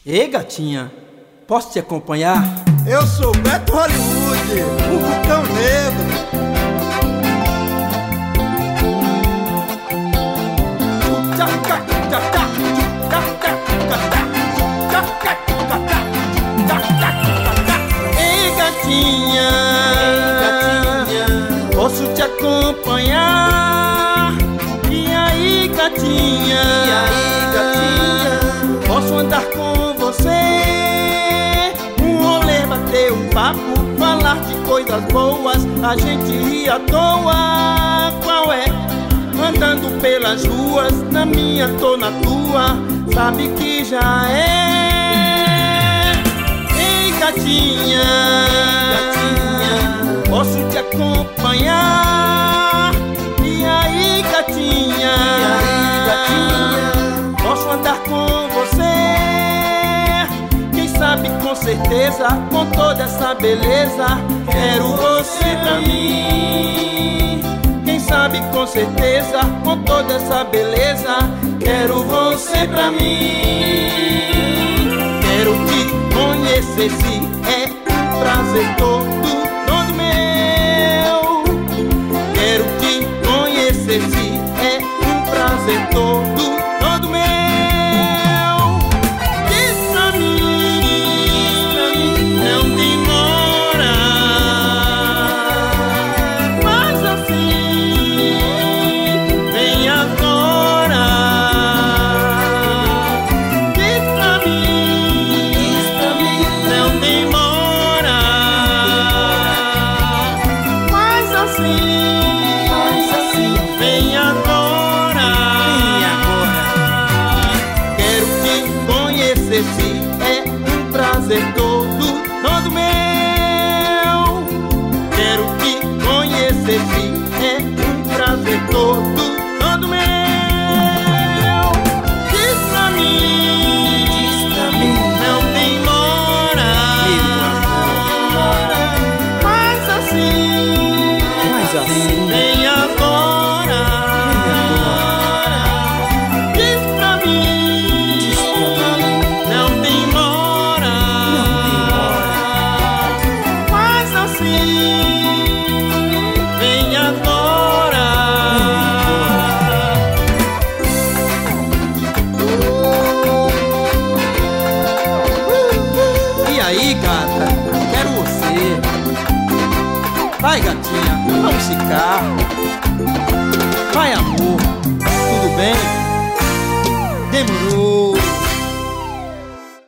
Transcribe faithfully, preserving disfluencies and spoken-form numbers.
Ei, gatinha, posso te acompanhar? Eu sou o Beto Hollywood, o Vulcão Negro. Ei, gatinha, Ei, gatinha, posso te acompanhar? E aí, gatinha? E aí, gatinha? Posso andar com você? Um rolê, bater um papo, falar de coisas boas, a gente ri à toa. Qual é? Andando pelas ruas, na minha tô na tua, sabe que já é. Ei, gatinha, gatinha, posso te acompanhar? E aí, gatinha? E aí, gatinha? Posso andar com você? Quem sabe com certeza, com toda essa beleza, quero você pra mim. Quem sabe com certeza, com toda essa beleza, quero você pra mim. Quero te conhecer, se é um prazer todo, todo meu. Quero te conhecer, se é um prazer todo, todo meu. Diz pra mim, diz pra mim, não demora. Faz assim, vem agora. Diz pra mim, Diz pra mim, não demora. Faz assim, faz assim, vem agora. vem agora. Quero te conhecer, se é um prazer todo, todo meu. Quero te conhecer, se é um prazer todo, todo meu. Diz pra mim, Diz pra mim, não demora. Faz assim, faz assim, vem agora. Diz pra mim, diz pra mim, não demora. não demora. Faz assim, vem agora. E aí, gata, quero você. Vai, gatinha, vamos ficar. Vai, amor, tudo bem? Demorou.